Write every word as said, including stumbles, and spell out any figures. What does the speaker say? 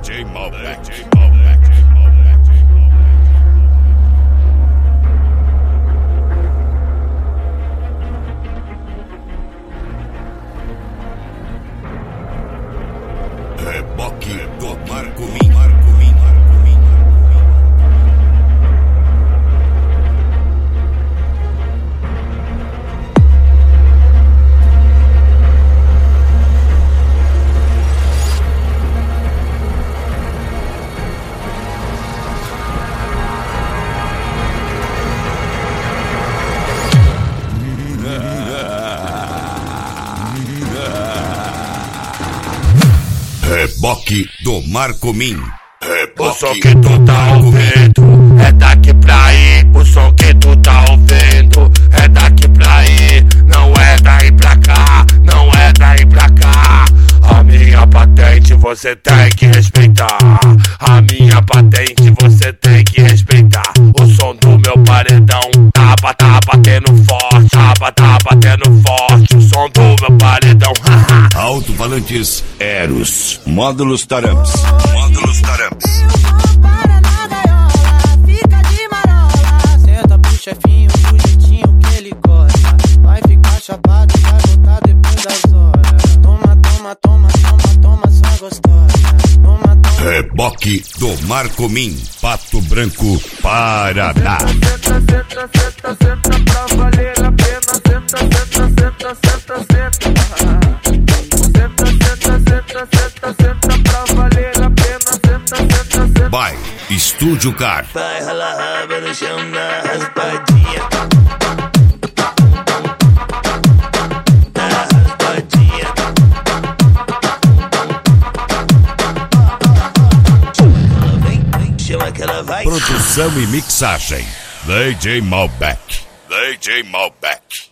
J Malbec. Reboque do Marco Min. Reboque do Marco Min. Reboque o som que tu tá ouvindo é daqui pra aí. O som que tu tá ouvindo é daqui pra aí. Não é daí pra cá, não é daí pra cá. A minha patente você tem que respeitar. A minha patente você tem que respeitar. O som do meu paredão tá, tá batendo forte, tá, tá batendo forte. O som do meu paredão. Alto-falantes Eros. Módulos Taramps. Módulos Taramps. Fica de marola. Senta pro chefinho do jeitinho que ele gosta. Vai ficar chapado, vai voltar depois das horas. Toma, toma, toma, toma, toma, só gostosa. Toma, toma. Reboque do Marco Min. Pato Branco, Paraná. Senta, senta, senta, senta pra valer a pena. Senta, senta, senta, senta, senta. Senta, senta, senta, senta, senta pra valer a pena. Senta, senta, senta. Vai, Estúdio Car. Vai rolar raba no chão na raspadinha. Na raspadinha. Vem, vem, chama que ela vai. Produção e mixagem D J Malbec. D J Malbec.